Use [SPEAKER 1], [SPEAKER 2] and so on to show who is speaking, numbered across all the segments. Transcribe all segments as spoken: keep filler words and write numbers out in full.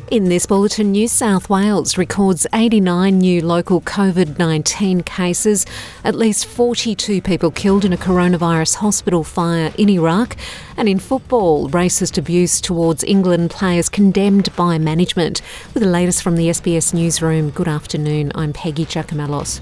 [SPEAKER 1] In this bulletin, New South Wales records eighty-nine new local covid nineteen cases, at least forty-two people killed in a coronavirus hospital fire in Iraq, and in football, racist abuse towards England players condemned by management. With the latest from the S B S Newsroom, good afternoon, I'm Peggy Giacomellos.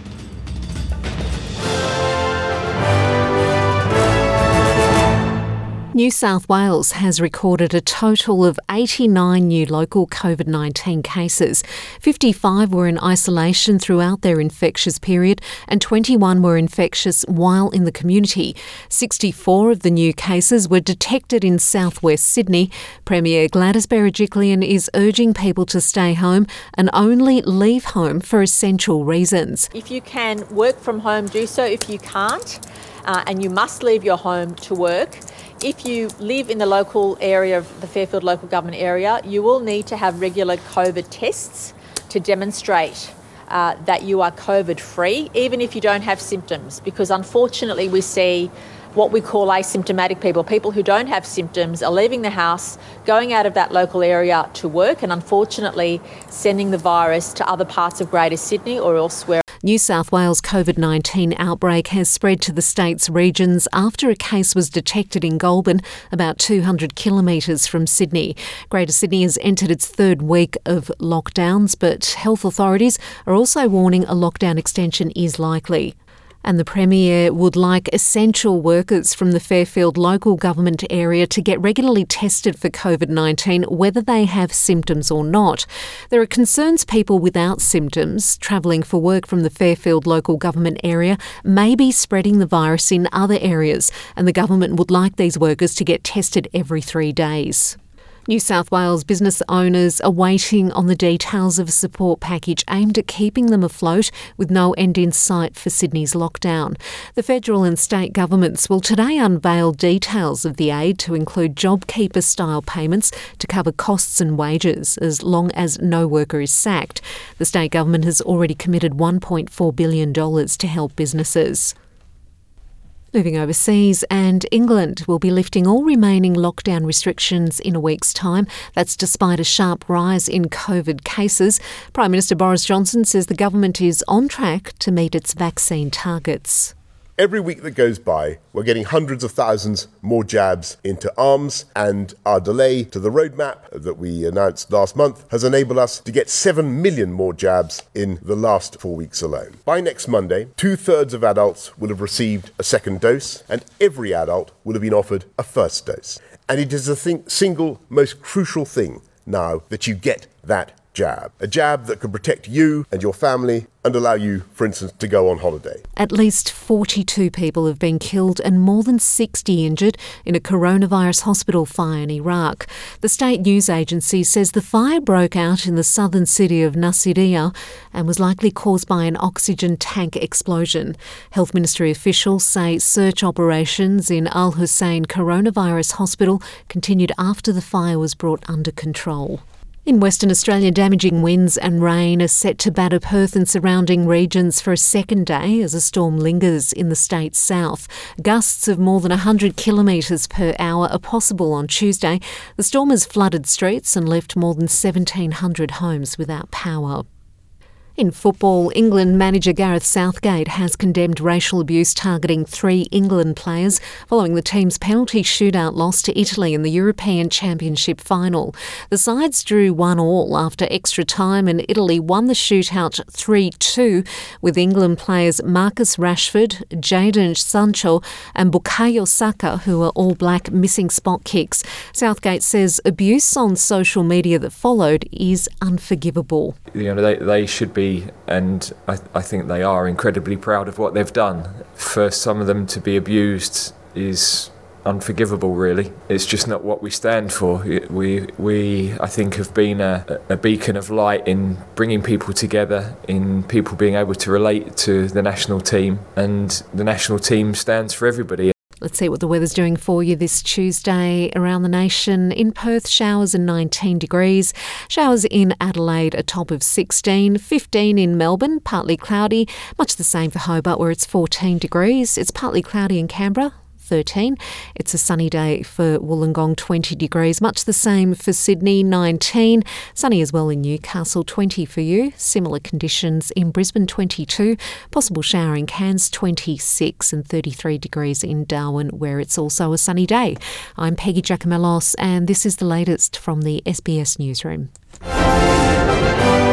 [SPEAKER 1] New South Wales has recorded a total of eighty-nine new local covid nineteen cases. fifty-five were in isolation throughout their infectious period and twenty-one were infectious while in the community. sixty-four of the new cases were detected in southwest Sydney. Premier Gladys Berejiklian is urging people to stay home and only leave home for essential reasons.
[SPEAKER 2] If you can work from home, do so. If you can't, uh, and you must leave your home to work, if you live in the local area of the Fairfield local government area, you will need to have regular COVID tests to demonstrate uh, that you are COVID free, even if you don't have symptoms, because unfortunately we see what we call asymptomatic people, people who don't have symptoms are leaving the house, going out of that local area to work and unfortunately sending the virus to other parts of Greater Sydney or elsewhere.
[SPEAKER 1] New South Wales covid nineteen outbreak has spread to the state's regions after a case was detected in Goulburn, about two hundred kilometres from Sydney. Greater Sydney has entered its third week of lockdowns, but health authorities are also warning a lockdown extension is likely. And the Premier would like essential workers from the Fairfield local government area to get regularly tested for covid nineteen, whether they have symptoms or not. There are concerns people without symptoms travelling for work from the Fairfield local government area may be spreading the virus in other areas, and the government would like these workers to get tested every three days. New South Wales business owners are waiting on the details of a support package aimed at keeping them afloat with no end in sight for Sydney's lockdown. The federal and state governments will today unveil details of the aid to include JobKeeper-style payments to cover costs and wages as long as no worker is sacked. The state government has already committed one point four billion dollars to help businesses. Moving overseas, and England will be lifting all remaining lockdown restrictions in a week's time. That's despite a sharp rise in COVID cases. Prime Minister Boris Johnson says the government is on track to meet its vaccine targets.
[SPEAKER 3] Every week that goes by, we're getting hundreds of thousands more jabs into arms, and our delay to the roadmap that we announced last month has enabled us to get seven million more jabs in the last four weeks alone. By next Monday, two-thirds of adults will have received a second dose, and every adult will have been offered a first dose. And it is the thing, single most crucial thing now that you get that jab. A jab that can protect you and your family and allow you, for instance, to go on holiday.
[SPEAKER 1] At least forty-two people have been killed and more than sixty injured in a coronavirus hospital fire in Iraq. The state news agency says the fire broke out in the southern city of Nasiriyah and was likely caused by an oxygen tank explosion. Health Ministry officials say search operations in Al Hussein Coronavirus Hospital continued after the fire was brought under control. In Western Australia, damaging winds and rain are set to batter Perth and surrounding regions for a second day as a storm lingers in the state's south. Gusts of more than one hundred kilometres per hour are possible on Tuesday. The storm has flooded streets and left more than seventeen hundred homes without power. In football, England manager Gareth Southgate has condemned racial abuse targeting three England players following the team's penalty shootout loss to Italy in the European Championship final. The sides drew one all after extra time and Italy won the shootout three two, with England players Marcus Rashford, Jadon Sancho and Bukayo Saka, who are all black, missing spot kicks. Southgate says abuse on social media that followed is unforgivable.
[SPEAKER 4] You know, they, they should be and I, I think they are incredibly proud of what they've done. For some of them to be abused is unforgivable, really. It's just not what we stand for. We, we I think, have been a, a beacon of light in bringing people together, in people being able to relate to the national team, and the national team stands for everybody.
[SPEAKER 1] Let's see what the weather's doing for you this Tuesday around the nation. In Perth, showers and nineteen degrees. Showers in Adelaide, a top of sixteen. fifteen in Melbourne, partly cloudy. Much the same for Hobart, where it's fourteen degrees. It's partly cloudy in Canberra. thirteen. It's a sunny day for Wollongong, twenty degrees. Much the same for Sydney, nineteen. Sunny as well in Newcastle, twenty for you. Similar conditions in Brisbane, twenty-two. Possible shower in Cairns, twenty-six, and thirty-three degrees in Darwin, where it's also a sunny day. I'm Peggy Giacomellos, and this is the latest from the S B S Newsroom.